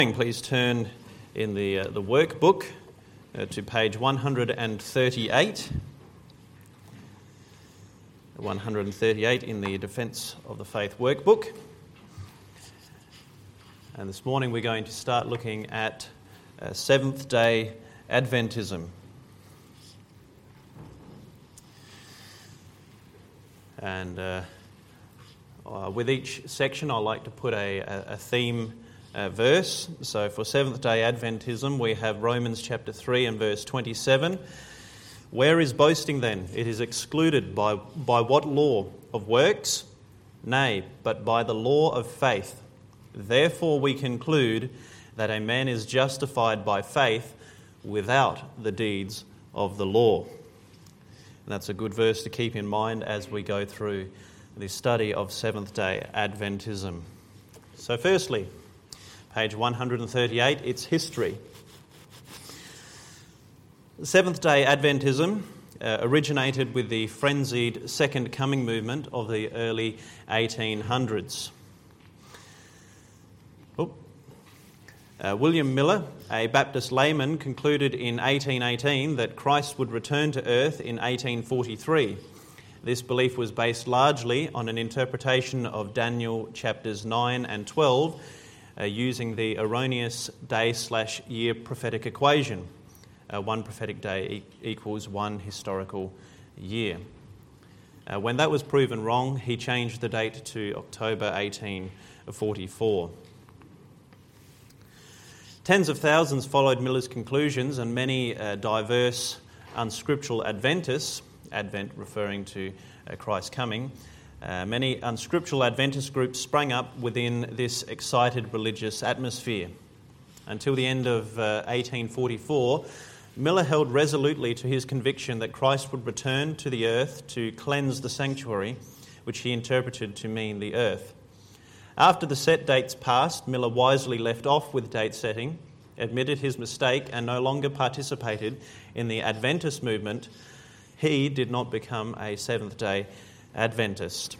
Please turn in the workbook to page 138. 138 in the Defence of the Faith workbook. And this morning we're going to start looking at Seventh-day Adventism. And with each section I like to put a theme verse. So for Seventh-day Adventism we have Romans chapter 3 and verse 27. Where is boasting then? It is excluded. By what law? Of works? Nay, but by the law of faith. Therefore we conclude that a man is justified by faith without the deeds of the law. And that's a good verse to keep in mind as we go through the study of Seventh-day Adventism. So firstly, page 138, its history. Seventh-day Adventism originated with the frenzied Second Coming movement of the early 1800s. William Miller, a Baptist layman, concluded in 1818 that Christ would return to earth in 1843. This belief was based largely on an interpretation of Daniel chapters 9 and 12, using the erroneous day/year prophetic equation. One prophetic day equals one historical year. When that was proven wrong, he changed the date to October 1844. Tens of thousands followed Miller's conclusions, and many diverse unscriptural Adventists, Advent referring to Christ's coming, many unscriptural Adventist groups sprang up within this excited religious atmosphere. Until the end of 1844, Miller held resolutely to his conviction that Christ would return to the earth to cleanse the sanctuary, which he interpreted to mean the earth. After the set dates passed, Miller wisely left off with date setting, admitted his mistake, and no longer participated in the Adventist movement. He did not become a Seventh-day Adventist.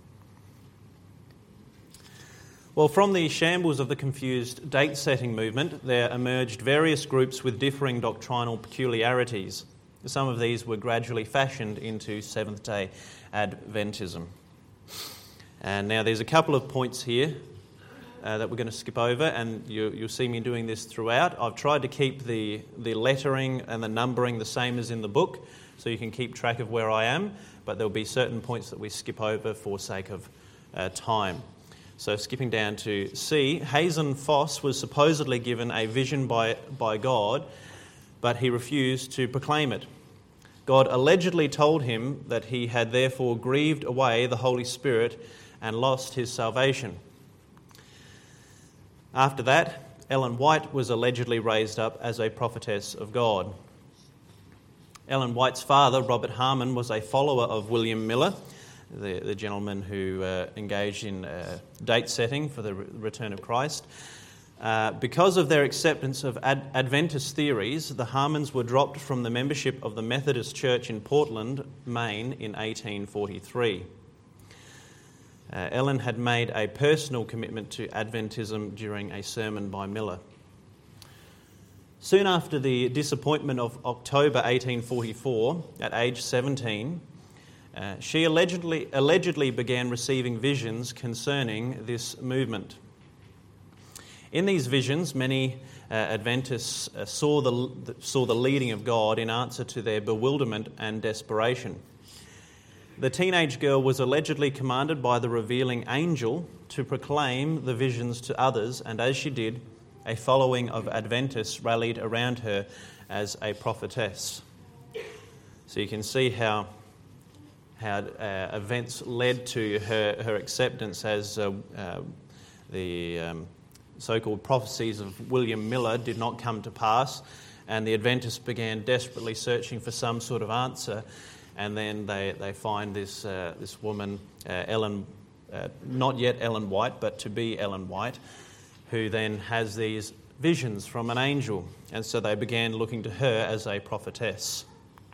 Well, from the shambles of the confused date-setting movement, there emerged various groups with differing doctrinal peculiarities. Some of these were gradually fashioned into Seventh-day Adventism. And now there's a couple of points here that we're going to skip over, and you'll see me doing this throughout. I've tried to keep the lettering and the numbering the same as in the book, so you can keep track of where I am, but there'll be certain points that we skip over for sake of time. So skipping down to C, Hazen Foss was supposedly given a vision by God, but he refused to proclaim it. God allegedly told him that he had therefore grieved away the Holy Spirit and lost his salvation. After that, Ellen White was allegedly raised up as a prophetess of God. Ellen White's father, Robert Harmon, was a follower of William Miller, the gentleman who engaged in date setting for the return of Christ. Because of their acceptance of Adventist theories, the Harmons were dropped from the membership of the Methodist Church in Portland, Maine in 1843. Ellen had made a personal commitment to Adventism during a sermon by Miller. Soon after the disappointment of October 1844, at age 17, she allegedly began receiving visions concerning this movement. In these visions, many Adventists saw the leading of God in answer to their bewilderment and desperation. The teenage girl was allegedly commanded by the revealing angel to proclaim the visions to others, and as she did, a following of Adventists rallied around her as a prophetess. So you can see how events led to her acceptance as the so-called prophecies of William Miller did not come to pass, and the Adventists began desperately searching for some sort of answer. And then they find this woman, Ellen, not yet Ellen White, but to be Ellen White, who then has these visions from an angel. And so they began looking to her as a prophetess.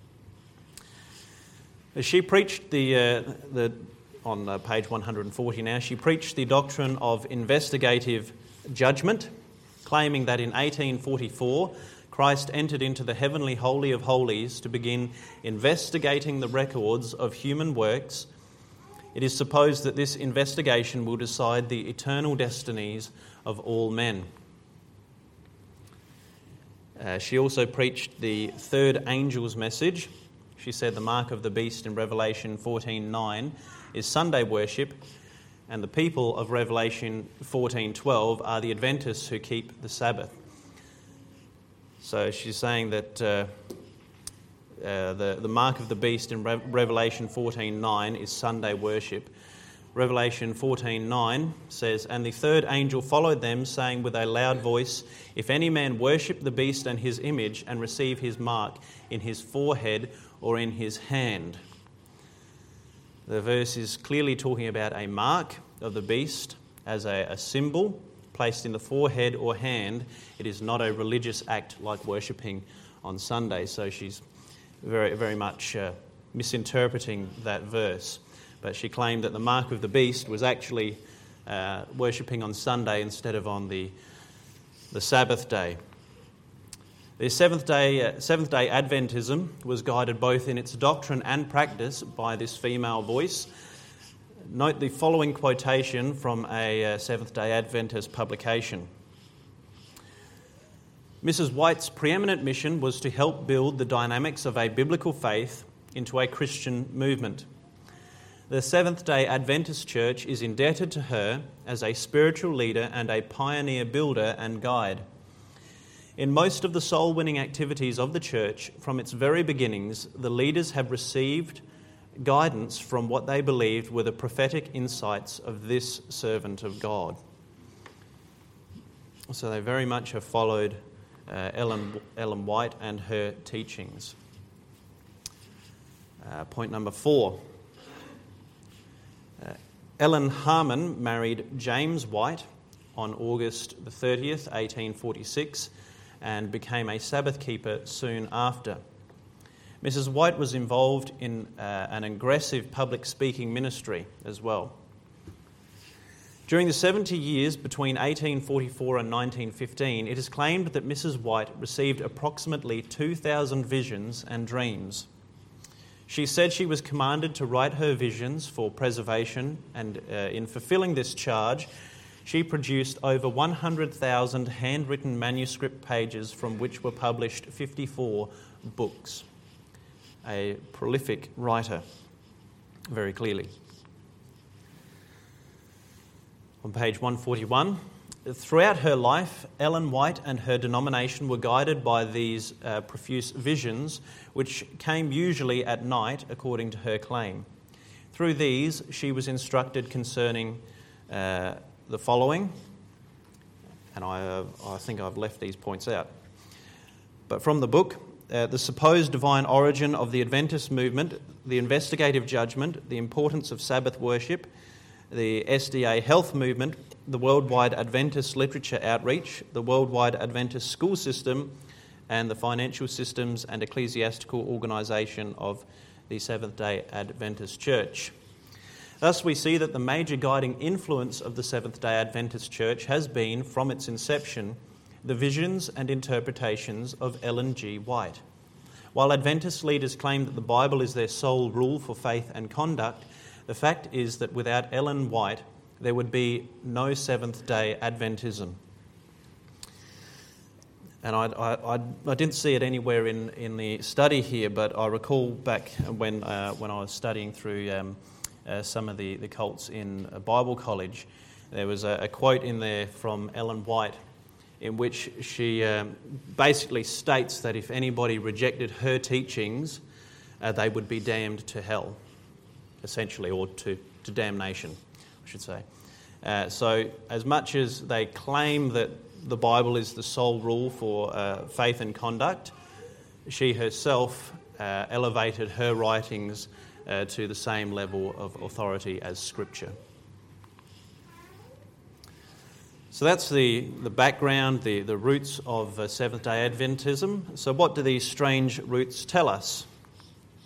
She preached on page 140 now, she preached the doctrine of investigative judgment, claiming that in 1844 Christ entered into the heavenly Holy of Holies to begin investigating the records of human works, it is supposed that this investigation will decide the eternal destinies of all men. She also preached the third angel's message. She said the mark of the beast in Revelation 14:9 is Sunday worship, and the people of Revelation 14:12 are the Adventists who keep the Sabbath. So she's saying that the mark of the beast in Revelation 14:9 is Sunday worship. Revelation 14:9 says, "And the third angel followed them, saying with a loud voice, If any man worship the beast and his image and receive his mark in his forehead or in his hand." The verse is clearly talking about a mark of the beast as a symbol placed in the forehead or hand. It is not a religious act like worshipping on Sunday. So she's very, very much misinterpreting that verse. But she claimed that the mark of the beast was actually worshipping on Sunday instead of on the Sabbath day. The Seventh-day Adventism was guided both in its doctrine and practice by this female voice. Note the following quotation from a Seventh-day Adventist publication. Mrs. White's preeminent mission was to help build the dynamics of a biblical faith into a Christian movement. The Seventh-day Adventist Church is indebted to her as a spiritual leader and a pioneer builder and guide. In most of the soul-winning activities of the church, from its very beginnings, the leaders have received guidance from what they believed were the prophetic insights of this servant of God. So they very much have followed Ellen White and her teachings. Point number 4. Ellen Harmon married James White on August the 30th, 1846, and became a Sabbath keeper soon after. Mrs. White was involved in an aggressive public speaking ministry as well. During the 70 years between 1844 and 1915, it is claimed that Mrs. White received approximately 2,000 visions and dreams. She said she was commanded to write her visions for preservation, and in fulfilling this charge, she produced over 100,000 handwritten manuscript pages from which were published 54 books. A prolific writer, very clearly. On page 141, throughout her life, Ellen White and her denomination were guided by these profuse visions, which came usually at night, according to her claim. Through these, she was instructed concerning the following, and I think I've left these points out. But from the book, the supposed divine origin of the Adventist movement, the investigative judgment, the importance of Sabbath worship, the SDA health movement, the worldwide Adventist literature outreach, the worldwide Adventist school system, and the financial systems and ecclesiastical organisation of the Seventh-day Adventist Church. Thus we see that the major guiding influence of the Seventh-day Adventist Church has been, from its inception, the visions and interpretations of Ellen G. White. While Adventist leaders claim that the Bible is their sole rule for faith and conduct, the fact is that without Ellen White, there would be no Seventh-day Adventism. And I didn't see it anywhere in the study here, but I recall back when I was studying through some of the cults in Bible college, there was a quote in there from Ellen White in which she basically states that if anybody rejected her teachings, they would be damned to hell, essentially, or to damnation, I should say. So as much as they claim that the Bible is the sole rule for faith and conduct, she herself elevated her writings to the same level of authority as Scripture. So that's the background, the roots of Seventh-day Adventism. So what do these strange roots tell us?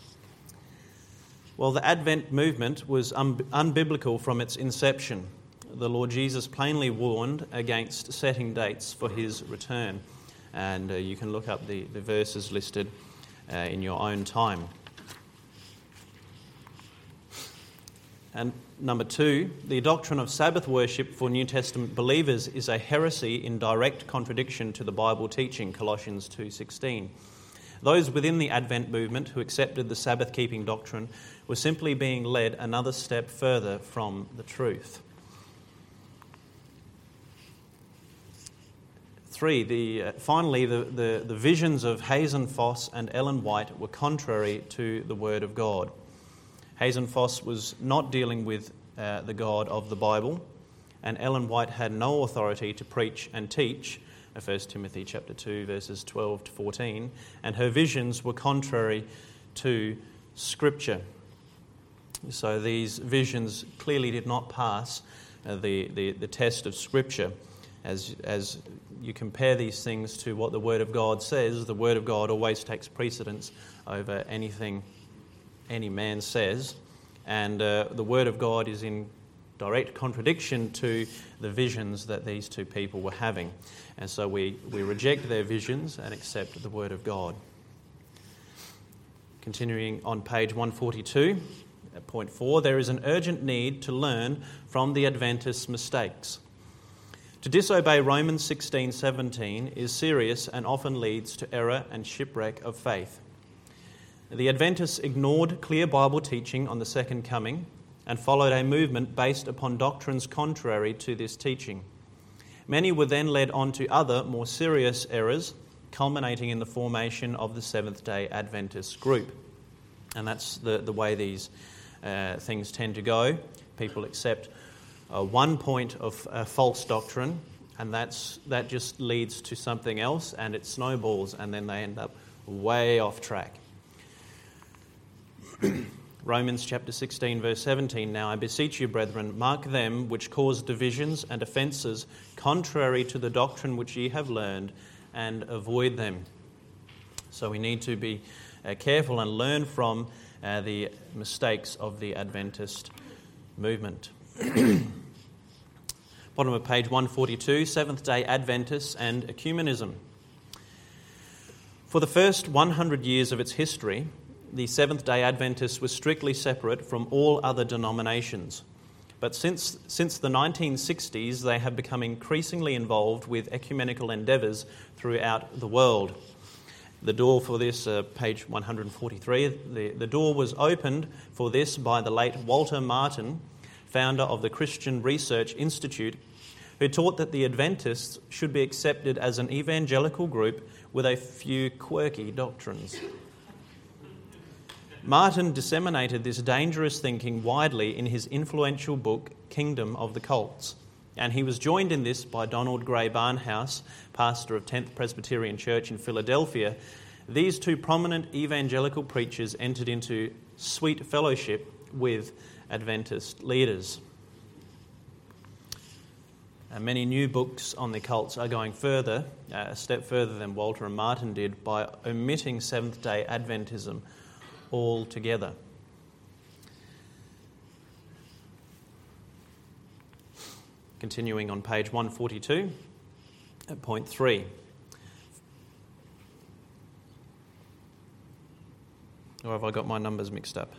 Well, the Advent movement was unbiblical from its inception. the Lord Jesus plainly warned against setting dates for his return. And you can look up the verses listed in your own time. And number 2, the doctrine of Sabbath worship for New Testament believers is a heresy in direct contradiction to the Bible teaching, Colossians 2:16. Those within the Advent movement who accepted the Sabbath-keeping doctrine were simply being led another step further from the truth. 3, finally, the visions of Hazen Foss and Ellen White were contrary to the Word of God. Hazen Foss was not dealing with the God of the Bible, and Ellen White had no authority to preach and teach, 1 Timothy chapter 2, verses 12 to 14, and her visions were contrary to Scripture. So these visions clearly did not pass the test of Scripture. As you compare these things to what the Word of God says, the Word of God always takes precedence over anything any man says, and the Word of God is in direct contradiction to the visions that these two people were having. And so we reject their visions and accept the Word of God. Continuing on page 142, at point 4, there is an urgent need to learn from the Adventists' mistakes. To disobey Romans 16:17 is serious and often leads to error and shipwreck of faith. The Adventists ignored clear Bible teaching on the second coming and followed a movement based upon doctrines contrary to this teaching. Many were then led on to other, more serious errors, culminating in the formation of the Seventh-day Adventist group. And that's the way these things tend to go. People accept one point of false doctrine, and that just leads to something else, and it snowballs, and then they end up way off track. Romans chapter 16, verse 17, "Now I beseech you, brethren, mark them which cause divisions and offences contrary to the doctrine which ye have learned, and avoid them." So we need to be careful and learn from the mistakes of the Adventist movement. Bottom of page 142, Seventh-day Adventists and Ecumenism. For the first 100 years of its history, the Seventh-day Adventists were strictly separate from all other denominations. But since the 1960s, they have become increasingly involved with ecumenical endeavours throughout the world. The door for this, page 143, the door was opened for this by the late Walter Martin, founder of the Christian Research Institute, who taught that the Adventists should be accepted as an evangelical group with a few quirky doctrines. Martin disseminated this dangerous thinking widely in his influential book, Kingdom of the Cults, and he was joined in this by Donald Grey Barnhouse, pastor of 10th Presbyterian Church in Philadelphia. These two prominent evangelical preachers entered into sweet fellowship with Adventist leaders. Many new books on the cults are going further, a step further than Walter and Martin did, by omitting Seventh-day Adventism altogether. Continuing on page 142, at point 3. Or have I got my numbers mixed up?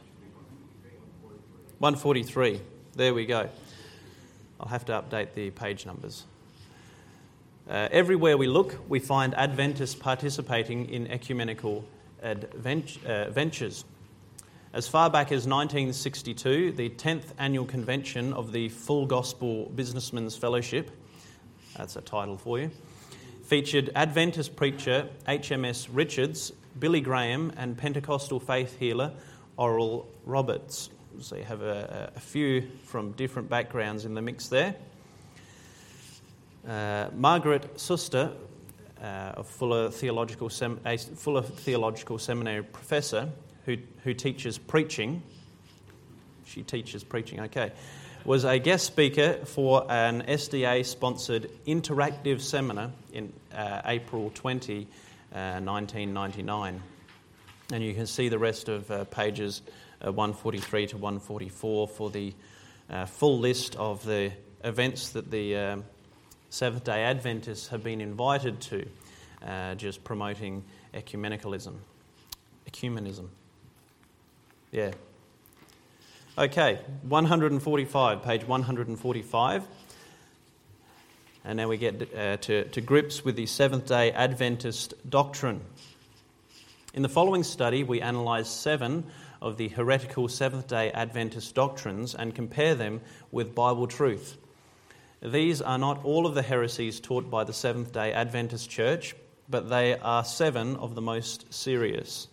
143. There we go. I'll have to update the page numbers. Everywhere we look, we find Adventists participating in ecumenical ventures. As far back as 1962, the 10th annual convention of the Full Gospel Businessmen's Fellowship, that's a title for you, featured Adventist preacher HMS Richards, Billy Graham, and Pentecostal faith healer Oral Roberts. So you have a few from different backgrounds in the mix there. Margaret Suster, a Fuller Theological Seminary professor who teaches preaching. She teaches preaching, okay. Was a guest speaker for an SDA-sponsored interactive seminar in April 20, 1999. And you can see the rest of pages 143 to 144 for the full list of the events that the Seventh-day Adventists have been invited to, just promoting ecumenism. Yeah. Okay, 145, page 145. And now we get to grips with the Seventh-day Adventist doctrine. In the following study, we analyse 7 of the heretical Seventh-day Adventist doctrines and compare them with Bible truth. These are not all of the heresies taught by the Seventh-day Adventist Church, but they are 7 of the most serious.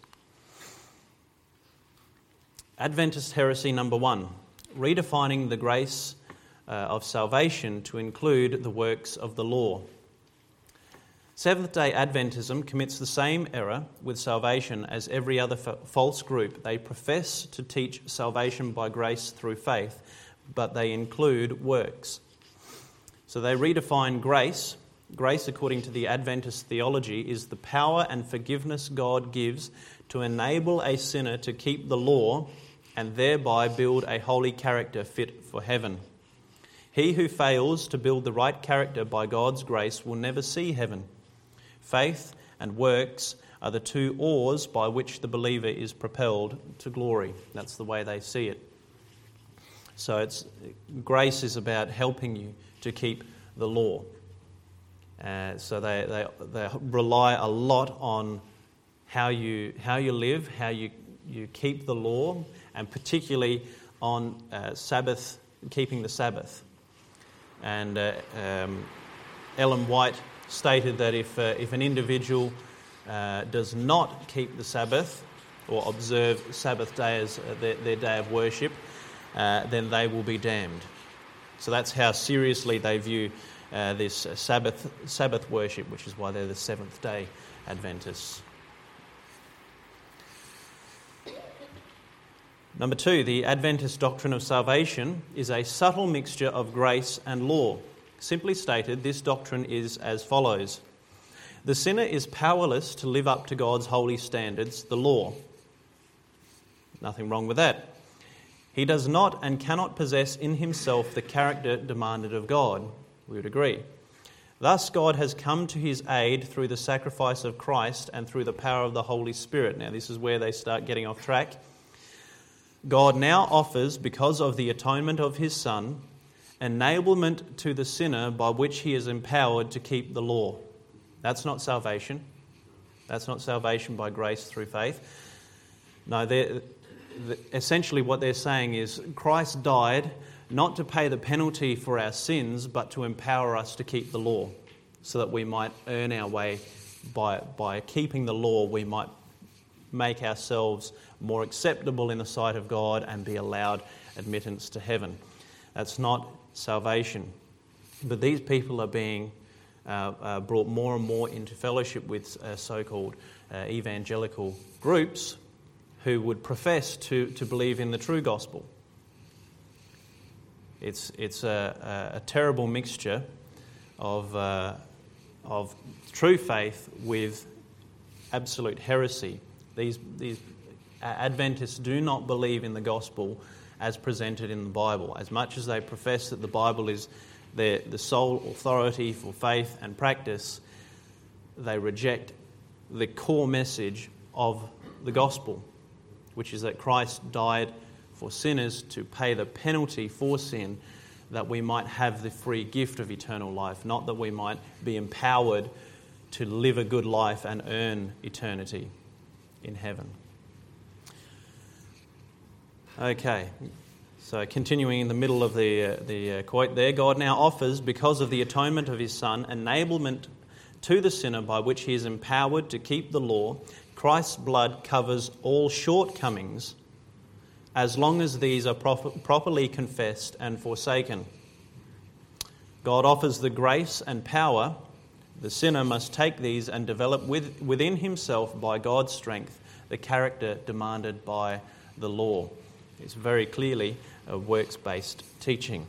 Adventist heresy number 1, redefining the grace of salvation to include the works of the law. Seventh-day Adventism commits the same error with salvation as every other false group. They profess to teach salvation by grace through faith, but they include works. So they redefine grace. Grace, according to the Adventist theology, is the power and forgiveness God gives to enable a sinner to keep the law and thereby build a holy character fit for heaven. He who fails to build the right character by God's grace will never see heaven. Faith and works are the 2 oars by which the believer is propelled to glory. That's the way they see it. So grace is about helping you to keep the law. So they rely a lot on how you live, how you keep the law, and particularly on Sabbath, keeping the Sabbath. And Ellen White stated that if an individual does not keep the Sabbath or observe Sabbath day as their day of worship, then they will be damned. So that's how seriously they view this Sabbath worship, which is why they're the Seventh-day Adventists. Number 2, the Adventist doctrine of salvation is a subtle mixture of grace and law. Simply stated, this doctrine is as follows. The sinner is powerless to live up to God's holy standards, the law. Nothing wrong with that. He does not and cannot possess in himself the character demanded of God. We would agree. Thus, God has come to his aid through the sacrifice of Christ and through the power of the Holy Spirit. Now, this is where they start getting off track. God now offers, because of the atonement of his Son, enablement to the sinner by which he is empowered to keep the law. That's not salvation. That's not salvation by grace through faith. No, essentially what they're saying is Christ died not to pay the penalty for our sins, but to empower us to keep the law, so that we might earn our way by keeping the law. We might make ourselves more acceptable in the sight of God and be allowed admittance to heaven. That's not salvation. But these people are being brought more and more into fellowship with so-called evangelical groups who would profess to believe in the true gospel. It's a terrible mixture of true faith with absolute heresy. These Adventists do not believe in the gospel as presented in the Bible. As much as they profess that the Bible is the sole authority for faith and practice, they reject the core message of the gospel, which is that Christ died for sinners to pay the penalty for sin, that we might have the free gift of eternal life, not that we might be empowered to live a good life and earn eternity in heaven. Okay, so continuing in the middle of the quote there, God now offers, because of the atonement of his Son, enablement to the sinner by which he is empowered to keep the law. Christ's blood covers all shortcomings as long as these are properly confessed and forsaken. God offers the grace and power. The sinner must take these and develop within himself by God's strength the character demanded by the law. It's very clearly a works-based teaching.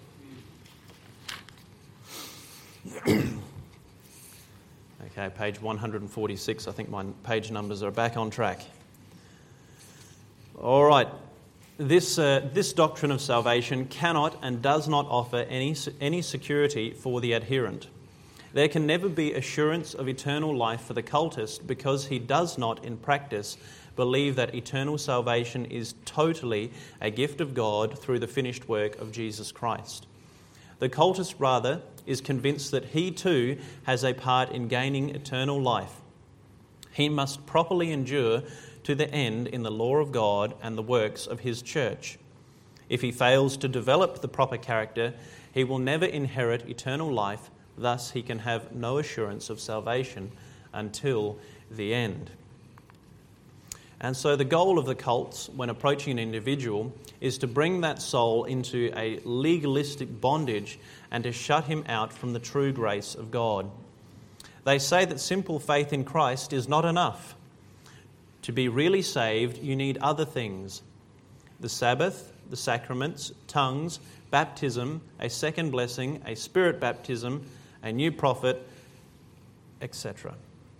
Okay, page 146. I think my page numbers are back on track. All right. This doctrine of salvation cannot and does not offer any security for the adherent. There can never be assurance of eternal life for the cultist because he does not, in practice, believe that eternal salvation is totally a gift of God through the finished work of Jesus Christ. The cultist, rather, is convinced that he too has a part in gaining eternal life. He must properly endure to the end in the law of God and the works of his church. If he fails to develop the proper character, he will never inherit eternal life. Thus, he can have no assurance of salvation until the end. And so the goal of the cults, when approaching an individual, is to bring that soul into a legalistic bondage and to shut him out from the true grace of God. They say that simple faith in Christ is not enough. To be really saved, you need other things: the Sabbath, the sacraments, tongues, baptism, a second blessing, a spirit baptism, a new prophet, etc.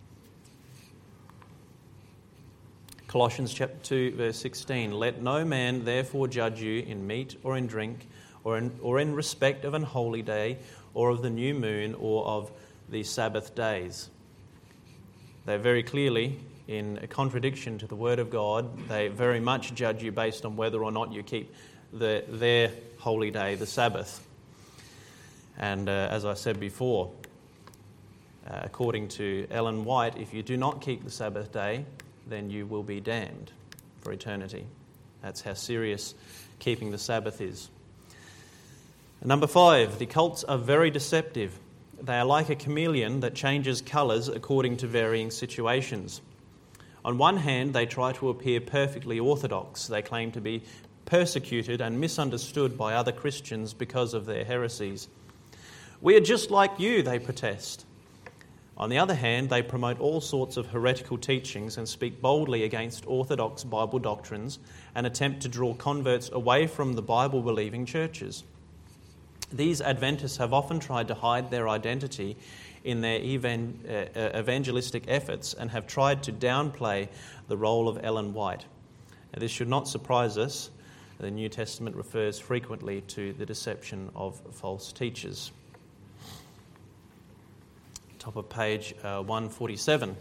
Colossians chapter 2, verse 16. Let no man therefore judge you in meat or in drink, or in respect of an holy day, or of the new moon, or of the Sabbath days. They're very clearly in a contradiction to the Word of God. They very much judge you based on whether or not you keep their holy day, the Sabbath. And as I said before, according to Ellen White, if you do not keep the Sabbath day, then you will be damned for eternity. That's how serious keeping the Sabbath is. Number 5, the cults are very deceptive. They are like a chameleon that changes colours according to varying situations. On one hand, they try to appear perfectly orthodox. They claim to be persecuted and misunderstood by other Christians because of their heresies. We are just like you, they protest. On the other hand, they promote all sorts of heretical teachings and speak boldly against orthodox Bible doctrines and attempt to draw converts away from the Bible-believing churches. These Adventists have often tried to hide their identity in their evangelistic efforts and have tried to downplay the role of Ellen White. Now, this should not surprise us. The New Testament refers frequently to the deception of false teachers. Top of page 147.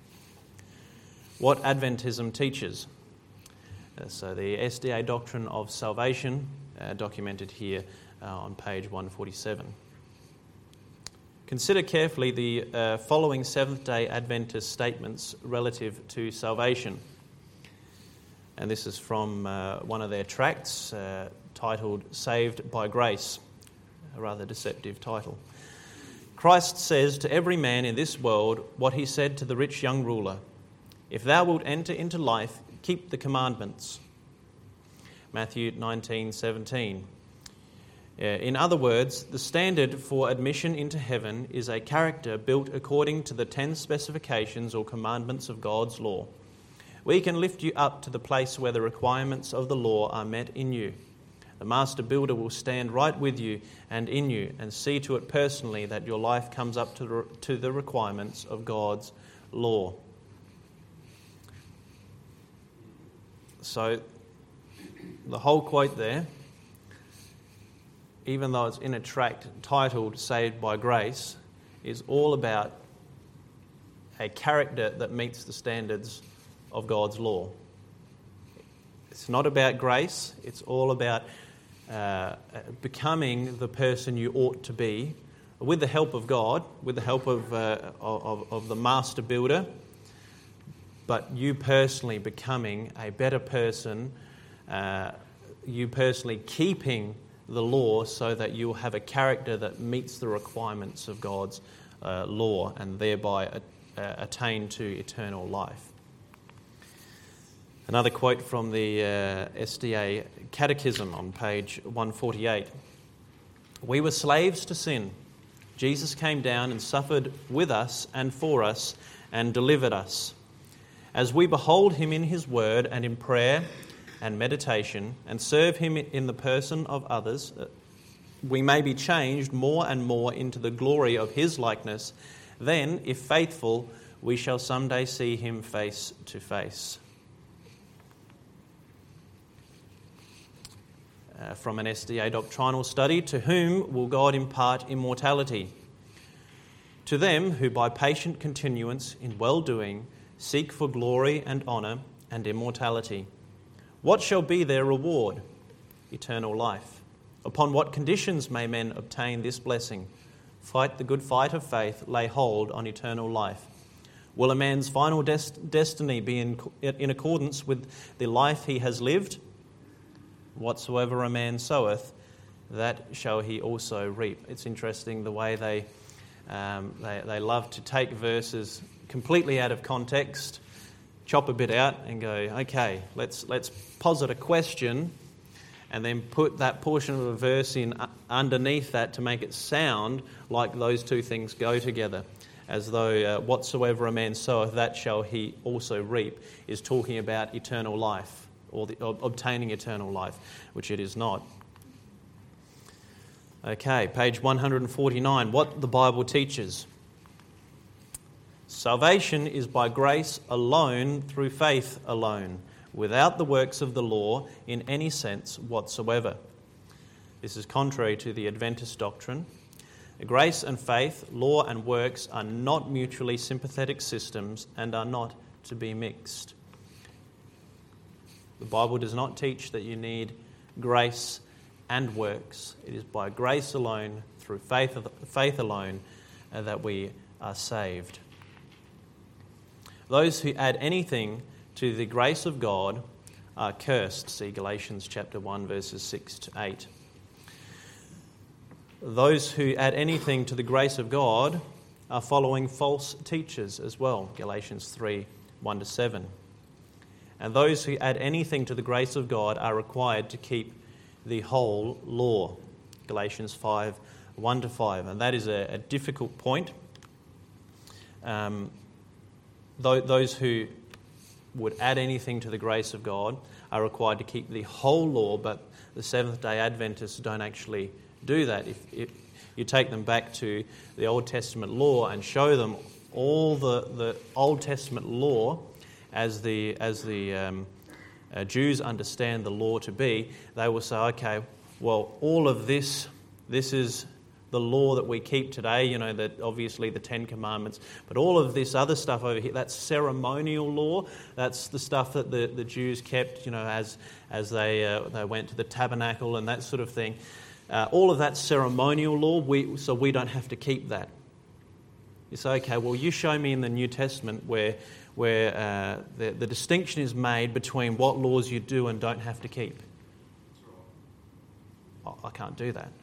What Adventism teaches. So the SDA doctrine of salvation, documented here on page 147. Consider carefully the following Seventh-day Adventist statements relative to salvation. And this is from one of their tracts titled Saved by Grace, a rather deceptive title. Christ says to every man in this world what he said to the rich young ruler: if thou wilt enter into life, keep the commandments. Matthew 19:17. In other words, the standard for admission into heaven is a character built according to the 10 specifications or commandments of God's law. We can lift you up to the place where the requirements of the law are met in you. The master builder will stand right with you and in you and see to it personally that your life comes up to the requirements of God's law. So, the whole quote there, even though it's in a tract titled Saved by Grace, is all about a character that meets the standards of God's law. It's not about grace, it's all about becoming the person you ought to be with the help of God, with the help of the master builder, but you personally becoming a better person, you personally keeping the law so that you'll have a character that meets the requirements of God's law and thereby attain to eternal life. Another quote from the SDA Catechism on page 148. We were slaves to sin. Jesus came down and suffered with us and for us and delivered us. As we behold him in his word and in prayer and meditation and serve him in the person of others, we may be changed more and more into the glory of his likeness. Then, if faithful, we shall someday see him face to face. from an SDA doctrinal study, to whom will God impart immortality? To them who by patient continuance in well-doing seek for glory and honour and immortality. What shall be their reward? Eternal life. Upon what conditions may men obtain this blessing? Fight the good fight of faith, lay hold on eternal life. Will a man's final destiny be in accordance with the life he has lived? Whatsoever a man soweth, that shall he also reap. It's interesting the way they love to take verses completely out of context, chop a bit out and go, okay, let's posit a question and then put that portion of a verse in underneath that to make it sound like those two things go together, as though whatsoever a man soweth, that shall he also reap, is talking about eternal life, or obtaining eternal life, which it is not. Okay, page 149, what the Bible teaches. Salvation is by grace alone, through faith alone, without the works of the law in any sense whatsoever. This is contrary to the Adventist doctrine. Grace and faith, law and works are not mutually sympathetic systems and are not to be mixed. The Bible does not teach that you need grace and works. It is by grace alone, through faith alone, that we are saved. Those who add anything to the grace of God are cursed. See Galatians chapter 1, verses 6 to 8. Those who add anything to the grace of God are following false teachers as well. Galatians 3, 1 to 7. And those who add anything to the grace of God are required to keep the whole law. Galatians 5, 1 to 5. And that is a difficult point. Those who would add anything to the grace of God are required to keep the whole law, but the Seventh-day Adventists don't actually do that. If you take them back to the Old Testament law and show them all the Old Testament law as the Jews understand the law to be, they will say, okay, well, all of this is the law that we keep today, that obviously the Ten Commandments, but all of this other stuff over here, that's ceremonial law. That's the stuff that the Jews kept, as they went to the tabernacle and that sort of thing. All of that ceremonial law, so we don't have to keep that. You say, okay, well, you show me in the New Testament where the distinction is made between what laws you do and don't have to keep. I can't do that.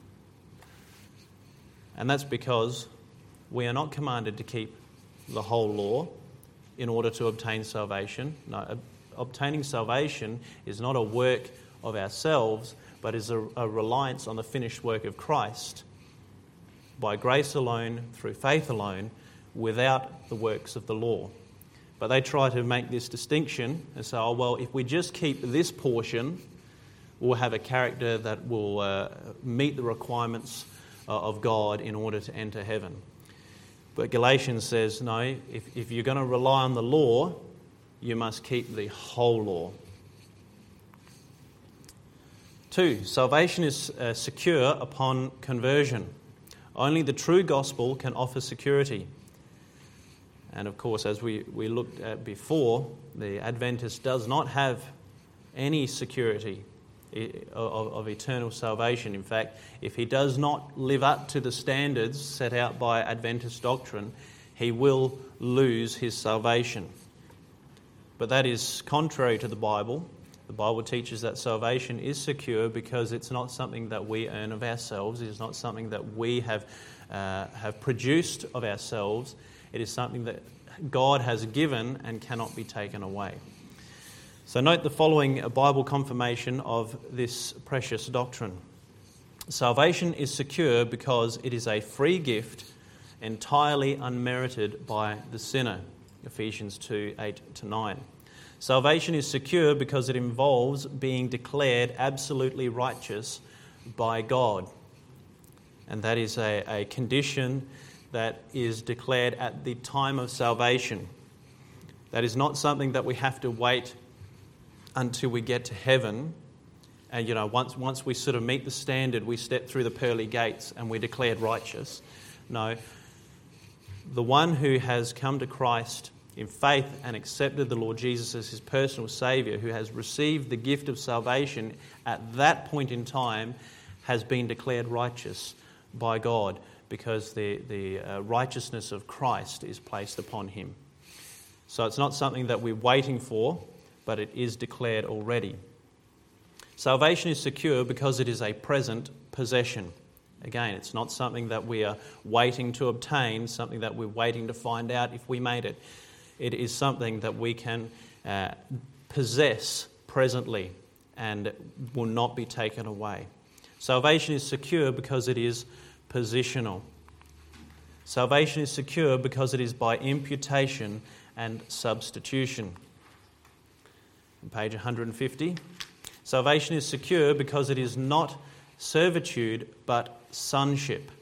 And that's because we are not commanded to keep the whole law in order to obtain salvation. No, obtaining salvation is not a work of ourselves, but is a reliance on the finished work of Christ, by grace alone, through faith alone, without the works of the law. But they try to make this distinction and say, oh, well, if we just keep this portion, we'll have a character that will meet the requirements of God in order to enter heaven. But Galatians says, no, if you're going to rely on the law, you must keep the whole law. 2, salvation is secure upon conversion. Only the true gospel can offer security. And of course, as we looked at before, the Adventist does not have any security of eternal salvation. In fact, if he does not live up to the standards set out by Adventist doctrine, he will lose his salvation. But that is contrary to the Bible. The Bible teaches that salvation is secure because it's not something that we earn of ourselves. It is not something that we have produced of ourselves. It is something that God has given and cannot be taken away. So note the following Bible confirmation of this precious doctrine. Salvation is secure because it is a free gift entirely unmerited by the sinner. Ephesians 2, 8-9. Salvation is secure because it involves being declared absolutely righteous by God. And that is a condition that is declared at the time of salvation. That is not something that we have to wait until we get to heaven and once we sort of meet the standard, we step through the pearly gates and we're declared righteous. No, the one who has come to Christ in faith and accepted the Lord Jesus as his personal Saviour, who has received the gift of salvation at that point in time, has been declared righteous by God, because the righteousness of Christ is placed upon him. So it's not something that we're waiting for, but it is declared already. Salvation is secure because it is a present possession. Again, it's not something that we are waiting to obtain, something that we're waiting to find out if we made it. It is something that we can possess presently and will not be taken away. Salvation is secure because it is positional. Salvation is secure because it is by imputation and substitution. On page 150, salvation is secure because it is not servitude but sonship.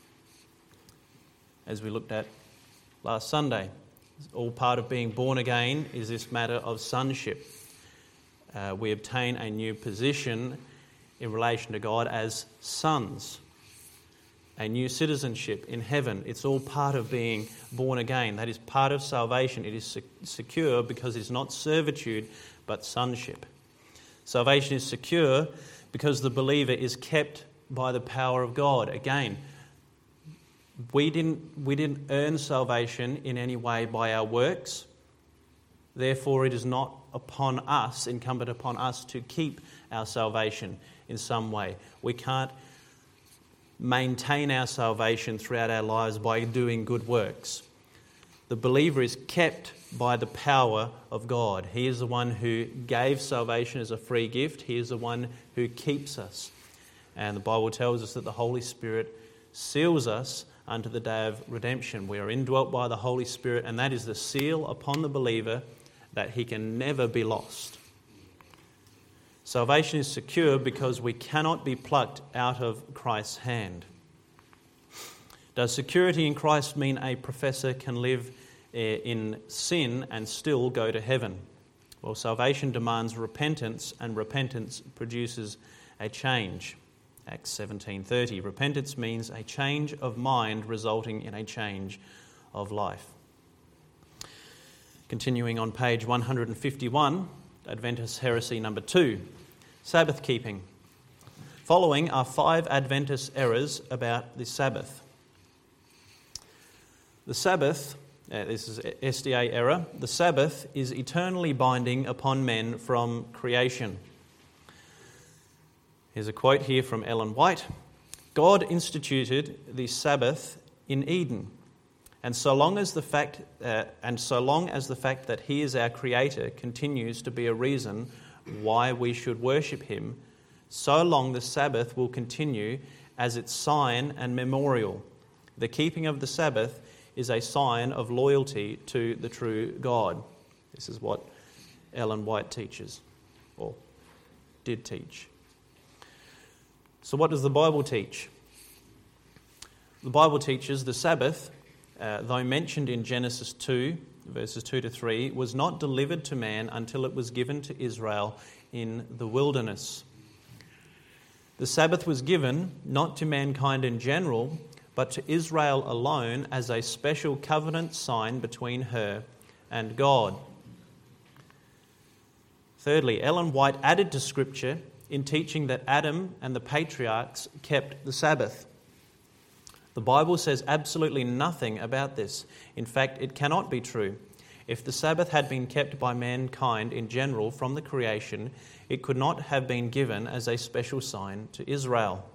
As we looked at last Sunday, all part of being born again is this matter of sonship. We obtain a new position in relation to God as sons, a new citizenship in heaven. It's all part of being born again. That is part of salvation. It is secure because it's not servitude but sonship. Salvation is secure because the believer is kept by the power of God. Again, we didn't earn salvation in any way by our works. Therefore, it is not incumbent upon us to keep our salvation in some way. We can't maintain our salvation throughout our lives by doing good works. The believer is kept by the power of God. He is the one who gave salvation as a free gift. He is the one who keeps us. And the Bible tells us that the Holy Spirit seals us unto the day of redemption. We are indwelt by the Holy Spirit, and that is the seal upon the believer that he can never be lost. Salvation is secure because we cannot be plucked out of Christ's hand. Does security in Christ mean a professor can live in sin and still go to heaven? Well, salvation demands repentance, and repentance produces a change. Acts 17:30. Repentance means a change of mind resulting in a change of life. Continuing on page 151, Adventist heresy number 2, Sabbath keeping. Following are 5 Adventist errors about the Sabbath. The Sabbath, this is SDA error, the Sabbath is eternally binding upon men from creation. Here's a quote here from Ellen White. God instituted the Sabbath in Eden, and so long as the fact that He is our Creator continues to be a reason why we should worship Him, so long the Sabbath will continue as its sign and memorial. The keeping of the Sabbath is a sign of loyalty to the true God. This is what Ellen White teaches, or did teach. So what does the Bible teach? The Bible teaches the Sabbath, though mentioned in Genesis 2, verses 2 to 3, was not delivered to man until it was given to Israel in the wilderness. The Sabbath was given not to mankind in general, but to Israel alone as a special covenant sign between her and God. Thirdly, Ellen White added to Scripture in teaching that Adam and the patriarchs kept the Sabbath. The Bible says absolutely nothing about this. In fact, it cannot be true. If the Sabbath had been kept by mankind in general from the creation, it could not have been given as a special sign to Israel.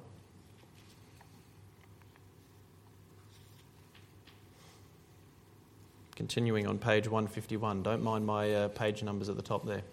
Continuing on page 151. Don't mind my page numbers at the top there.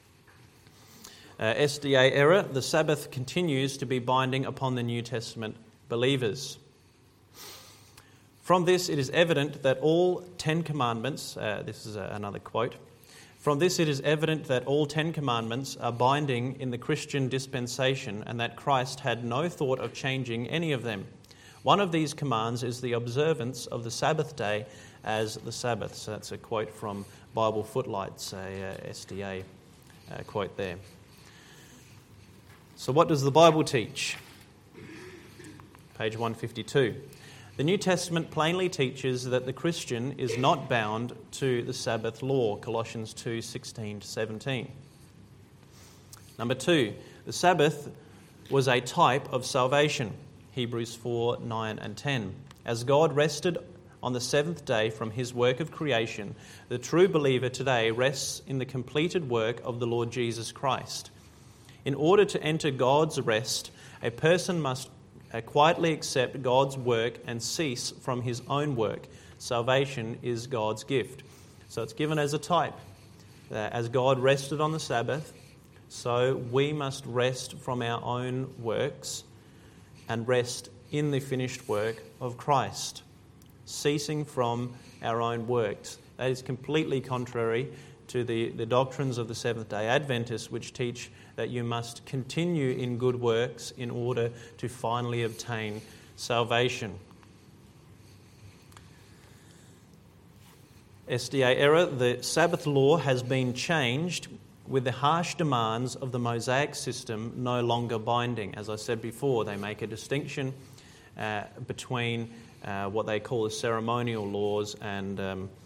SDA error. The Sabbath continues to be binding upon the New Testament believers. From this, it is evident that all 10 commandments, this is another quote, from this it is evident that all 10 commandments are binding in the Christian dispensation and that Christ had no thought of changing any of them. One of these commands is the observance of the Sabbath day as the Sabbath. So that's a quote from Bible Footlights, a SDA quote there. So what does the Bible teach? Page 152. The New Testament plainly teaches that the Christian is not bound to the Sabbath law, Colossians 2:16-17. Number 2, the Sabbath was a type of salvation, Hebrews 4:9 and 10. As God rested on the seventh day from his work of creation, the true believer today rests in the completed work of the Lord Jesus Christ. In order to enter God's rest, a person must quietly accept God's work and cease from his own work. Salvation is God's gift. So it's given as a type. As God rested on the Sabbath, so we must rest from our own works and rest in the finished work of Christ, ceasing from our own works. That is completely contrary to the doctrines of the Seventh-day Adventists, which teach that you must continue in good works in order to finally obtain salvation. SDA error, the Sabbath law has been changed with the harsh demands of the Mosaic system no longer binding. As I said before, they make a distinction between what they call the ceremonial laws and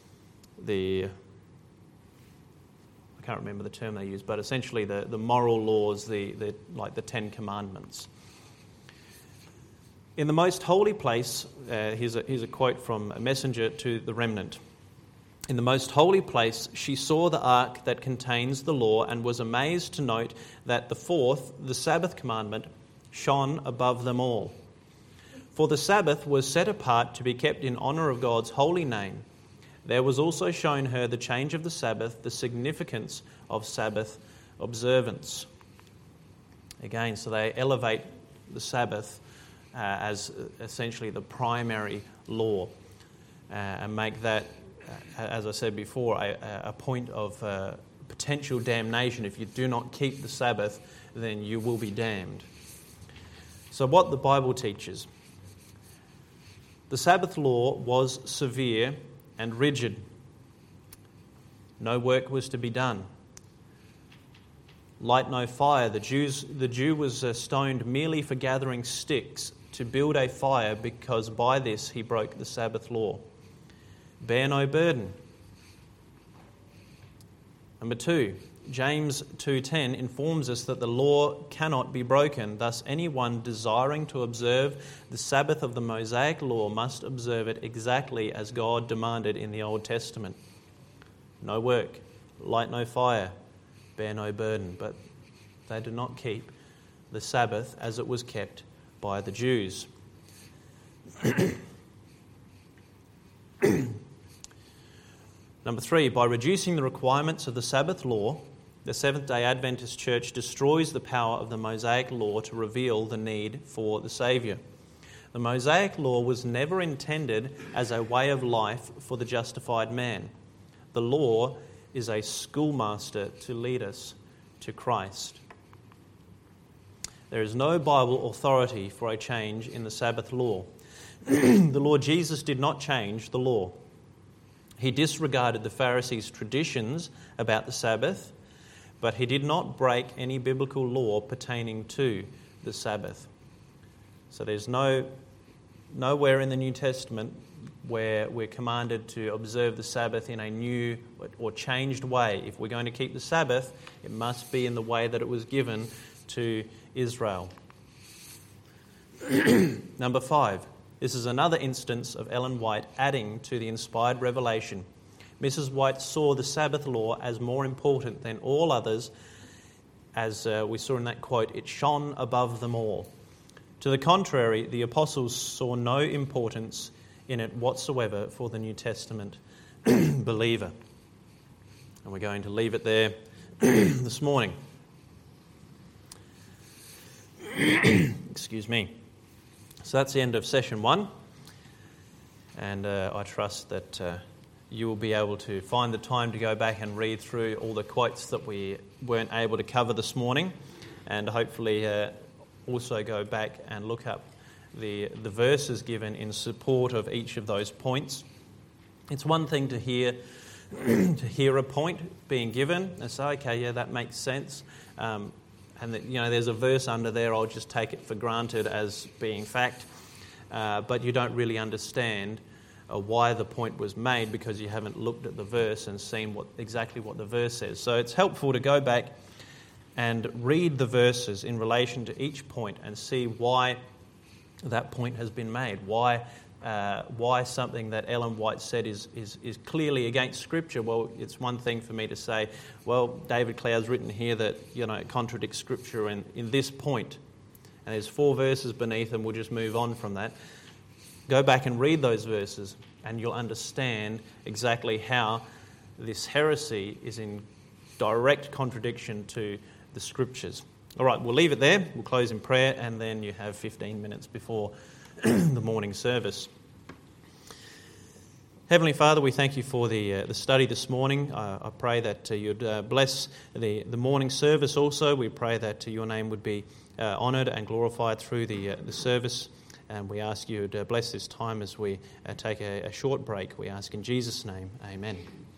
I can't remember the term they use, but essentially the moral laws, like the Ten Commandments. In the most holy place, here's a quote from a messenger to the remnant. In the most holy place, she saw the ark that contains the law and was amazed to note that the fourth, the Sabbath commandment, shone above them all. For the Sabbath was set apart to be kept in honour of God's holy name. There was also shown her the change of the Sabbath, the significance of Sabbath observance. Again, so they elevate the Sabbath as essentially the primary law and make that, as I said before, a point of potential damnation. If you do not keep the Sabbath, then you will be damned. So what the Bible teaches. The Sabbath law was severe and rigid. No work was to be done. Light no fire. The Jew was stoned merely for gathering sticks to build a fire, because by this he broke the Sabbath law. Bear no burden. Number 2, James 2:10 informs us that the law cannot be broken. Thus, anyone desiring to observe the Sabbath of the Mosaic law must observe it exactly as God demanded in the Old Testament. No work, light no fire, bear no burden. But they did not keep the Sabbath as it was kept by the Jews. Number 3, by reducing the requirements of the Sabbath law, the Seventh-day Adventist Church destroys the power of the Mosaic law to reveal the need for the Saviour. The Mosaic law was never intended as a way of life for the justified man. The law is a schoolmaster to lead us to Christ. There is no Bible authority for a change in the Sabbath law. The Lord Jesus did not change the law. He disregarded the Pharisees' traditions about the Sabbath, but he did not break any biblical law pertaining to the Sabbath. So there's nowhere in the New Testament where we're commanded to observe the Sabbath in a new or changed way. If we're going to keep the Sabbath, it must be in the way that it was given to Israel. Number 5. This is another instance of Ellen White adding to the inspired revelation. Mrs. White saw the Sabbath law as more important than all others. As we saw in that quote, it shone above them all. To the contrary, the apostles saw no importance in it whatsoever for the New Testament believer. And we're going to leave it there this morning. Excuse me. So that's the end of session 1. And I trust that you will be able to find the time to go back and read through all the quotes that we weren't able to cover this morning, and hopefully also go back and look up the verses given in support of each of those points. It's one thing to hear a point being given and say, okay, yeah, that makes sense. and that, there's a verse under there, I'll just take it for granted as being fact, but you don't really understand why the point was made because you haven't looked at the verse and seen exactly what the verse says. So it's helpful to go back and read the verses in relation to each point and see why that point has been made, why something that Ellen White said is clearly against Scripture. Well, it's one thing for me to say, well, David Cloud's written here that it contradicts Scripture in this point, and there's 4 verses beneath, and we'll just move on from that. Go back and read those verses, and you'll understand exactly how this heresy is in direct contradiction to the Scriptures. All right, we'll leave it there. We'll close in prayer, and then you have 15 minutes before the morning service. Heavenly Father, we thank you for the study this morning. I pray that you'd bless the morning service also. We pray that your name would be honoured and glorified through the service. And we ask you to bless this time as we take a short break. We ask in Jesus' name, amen.